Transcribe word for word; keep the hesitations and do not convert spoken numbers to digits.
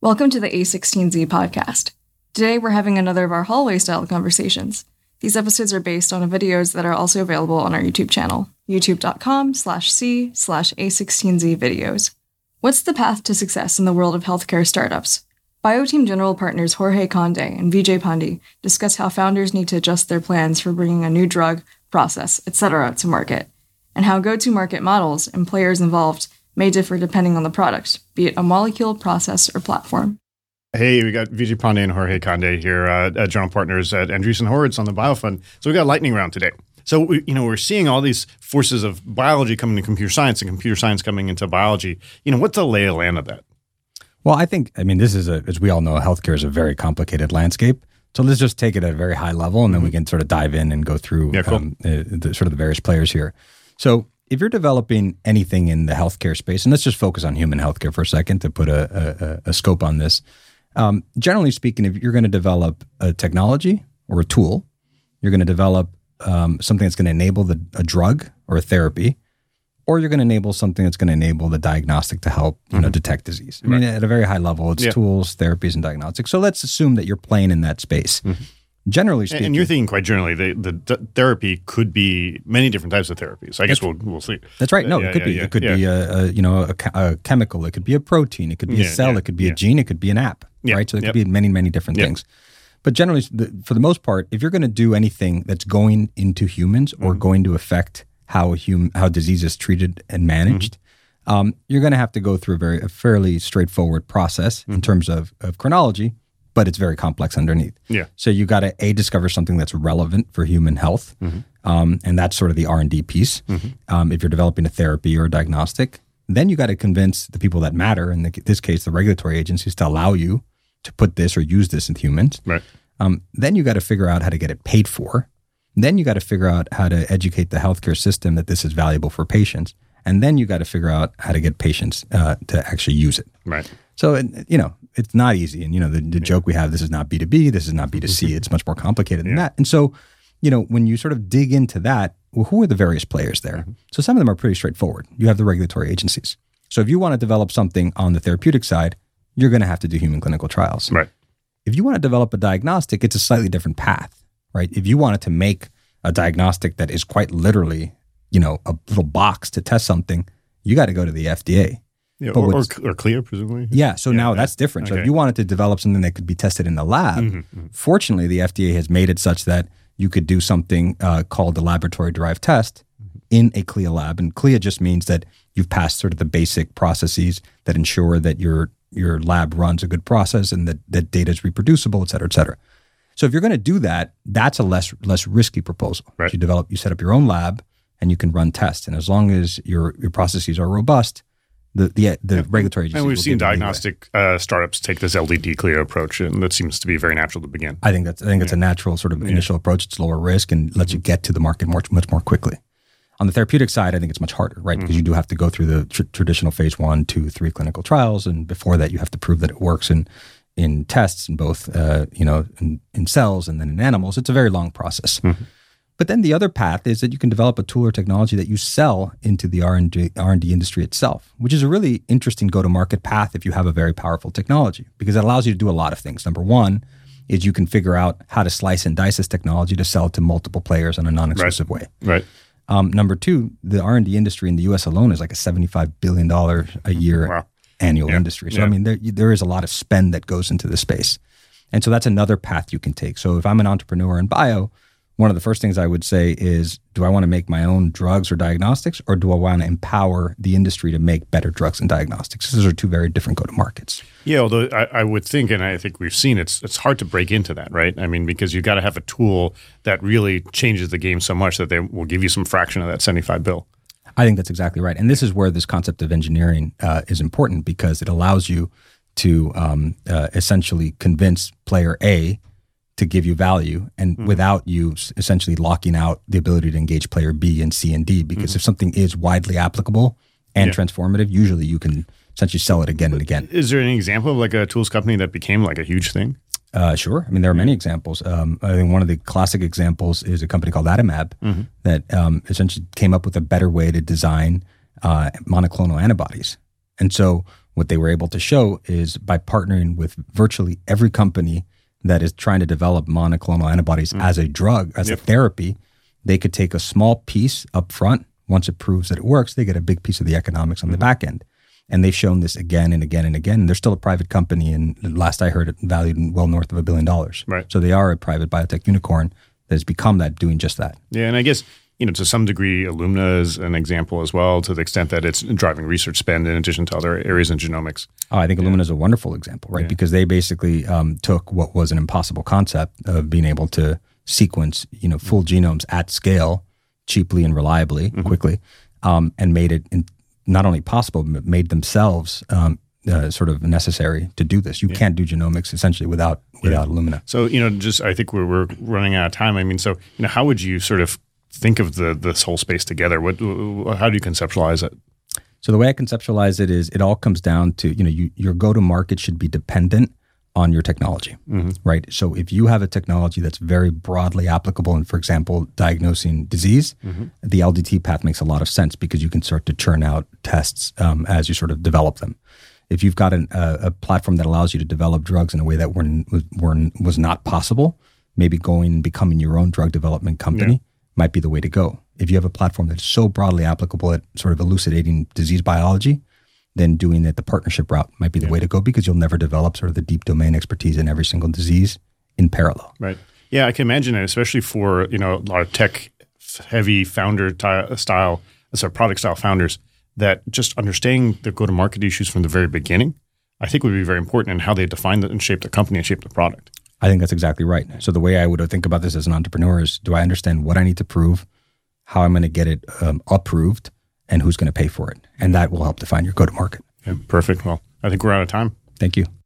Welcome to the A sixteen Z podcast. Today we're having another of our hallway-style conversations. These episodes are based on videos that are also available on our YouTube channel, youtube.com slash C slash A16Z videos. What's the path to success in the world of healthcare startups? Bioteam General Partners Jorge Conde and Vijay Pandey discuss how founders need to adjust their plans for bringing a new drug, process, et cetera to market, and how go-to-market models and players involved may differ depending on the product, be it a molecule, process, or platform. Hey, we got Vijay Pandey and Jorge Conde here, uh, at General Partners at Andreessen Horowitz on the BioFund. So we got a lightning round today. So we, you know, we're seeing all these forces of biology coming to computer science and computer science coming into biology. You know, what's the lay of the land of that? Well, I think, I mean, this is, a, as we all know, healthcare is a very complicated landscape. So let's just take it at a very high level, and then mm-hmm. we can sort of dive in and go through yeah, cool. um, uh, the, sort of the various players here. So if you're developing anything in the healthcare space, and let's just focus on human healthcare for a second to put a, a, a scope on this. Um, generally speaking, if you're going to develop a technology or a tool, you're going to develop um, something that's going to enable the, a drug or a therapy, or you're going to enable something that's going to enable the diagnostic to help you mm-hmm. know detect disease. I mean, right. at a very high level, it's yeah. tools, therapies, and diagnostics. So let's assume that you're playing in that space. Mm-hmm. Generally speaking, and you're thinking quite generally, the, the, the therapy could be many different types of therapies. I guess we'll we'll see. That's right. No, yeah, it could yeah, be. Yeah, it could yeah. be a, a you know a, a chemical. It could be a protein. It could be yeah, a cell. Yeah, it could be yeah. a gene. It could be an app. Yeah, right. So it yep. could be many many different yep. things. But generally, the, for the most part, if you're going to do anything that's going into humans or mm-hmm. going to affect how hum, how disease is treated and managed, mm-hmm. um, you're going to have to go through a very a fairly straightforward process mm-hmm. in terms of of chronology. But it's very complex underneath. Yeah. So you got to a discover something that's relevant for human health, mm-hmm. um, and that's sort of the R and D piece. Mm-hmm. Um, if you're developing a therapy or a diagnostic, then you got to convince the people that matter. In the, this case, the regulatory agencies to allow you to put this or use this in humans. Right. Um, then you got to figure out how to get it paid for. Then you got to figure out how to educate the healthcare system that this is valuable for patients. And then you got to figure out how to get patients uh, to actually use it. Right. So, you know, it's not easy. And, you know, the, the yeah. joke we have, this is not B two B, this is not B two C. It's much more complicated than yeah. that. And so, you know, when you sort of dig into that, well, who are the various players there? Mm-hmm. So some of them are pretty straightforward. You have the regulatory agencies. So if you want to develop something on the therapeutic side, you're going to have to do human clinical trials. Right. If you want to develop a diagnostic, it's a slightly different path, right? If you wanted to make a diagnostic that is quite literally, you know, a little box to test something, you got to go to the F D A. Yeah, or, or, or CLIA, presumably. Yeah, so yeah, now yeah. that's different. So okay. if you wanted to develop something that could be tested in the lab, mm-hmm, mm-hmm. fortunately, the F D A has made it such that you could do something uh, called the laboratory-derived test mm-hmm. in a CLIA lab. And CLIA just means that you've passed sort of the basic processes that ensure that your your lab runs a good process and that, that data is reproducible, et cetera, et cetera. So if you're going to do that, that's a less less risky proposal. Right. You develop, you set up your own lab, and you can run tests. And as long as your your processes are robust, the the, the yeah. regulatory agency. And we've seen diagnostic uh, startups take this L D D CLIA approach, and that seems to be very natural to begin. I think that's I think yeah. it's a natural sort of initial yeah. approach. It's lower risk and lets mm-hmm. you get to the market more, much more quickly. On the therapeutic side, I think it's much harder, right? Because mm-hmm. you do have to go through the tr- traditional phase one, two, three clinical trials, and before that, you have to prove that it works in in tests, in both uh, you know in, in cells and then in animals. It's a very long process. Mm-hmm. But then the other path is that you can develop a tool or technology that you sell into the R and D, R and D industry itself, which is a really interesting go-to-market path if you have a very powerful technology, because it allows you to do a lot of things. Number one is you can figure out how to slice and dice this technology to sell to multiple players in a non-exclusive right. way. Right. Um, number two, the R and D industry in the U S alone is like a seventy-five billion dollars a year wow. annual yeah. industry. So, yeah. I mean, there, there is a lot of spend that goes into the space. And so that's another path you can take. So if I'm an entrepreneur in bio, one of the first things I would say is, do I want to make my own drugs or diagnostics, or do I want to empower the industry to make better drugs and diagnostics? Those are two very different go-to-markets. Yeah, although I, I would think, and I think we've seen, it's it's hard to break into that, right? I mean, because you've got to have a tool that really changes the game so much that they will give you some fraction of that seventy-five bill. I think that's exactly right. And this is where this concept of engineering uh, is important, because it allows you to um, uh, essentially convince player A to give you value, and mm-hmm. without you essentially locking out the ability to engage player B and C and D, because mm-hmm. if something is widely applicable and yeah. transformative, usually you can essentially sell it again and again. Is there any example of like a tools company that became like a huge thing? Uh, sure. I mean, there are many examples. Um, I think one of the classic examples is a company called Adimab mm-hmm. that um, essentially came up with a better way to design uh, monoclonal antibodies. And so What they were able to show is by partnering with virtually every company that is trying to develop monoclonal antibodies mm. as a drug, as yep. a therapy, they could take a small piece up front. Once it proves that it works, they get a big piece of the economics on mm-hmm. the back end. And they've shown this again and again and again. And they're still a private company, and last I heard, it valued well north of a billion dollars. Right. So they are a private biotech unicorn that has become that, doing just that. Yeah, and I guess, you know, to some degree, Illumina is an example as well, to the extent that it's driving research spend in addition to other areas in genomics. Oh, I think yeah. Illumina is a wonderful example, right? Yeah. Because they basically um, took what was an impossible concept of being able to sequence, you know, full mm-hmm. genomes at scale, cheaply and reliably, mm-hmm. quickly, um, and made it in, not only possible, but made themselves um, uh, sort of necessary to do this. You yeah. can't do genomics essentially without without yeah. Illumina. So, you know, just I think we're we're running out of time. I mean, so, you know, how would you sort of think of the this whole space together? What, how do you conceptualize it? So the way I conceptualize it is, it all comes down to, you know, you, your go-to-market should be dependent on your technology, mm-hmm. right? So if you have a technology that's very broadly applicable in, for example, diagnosing disease, mm-hmm. the L D T path makes a lot of sense because you can start to churn out tests um, as you sort of develop them. If you've got an, a, a platform that allows you to develop drugs in a way that were, were, was not possible, maybe going and becoming your own drug development company yeah. might be the way to go. If you have a platform that's so broadly applicable at sort of elucidating disease biology, then doing it the partnership route might be the yeah. way to go, because you'll never develop sort of the deep domain expertise in every single disease in parallel. Right. Yeah, I can imagine it, especially for, you know, a lot of tech-heavy founder ty- style, sorry, product style founders, that just understanding the go-to-market issues from the very beginning, I think would be very important in how they define the, and shape the company and shape the product. I think that's exactly right. So the way I would think about this as an entrepreneur is, do I understand what I need to prove, how I'm going to get it um, approved, and who's going to pay for it? And that will help define your go-to-market. Yeah, perfect. Well, I think we're out of time. Thank you.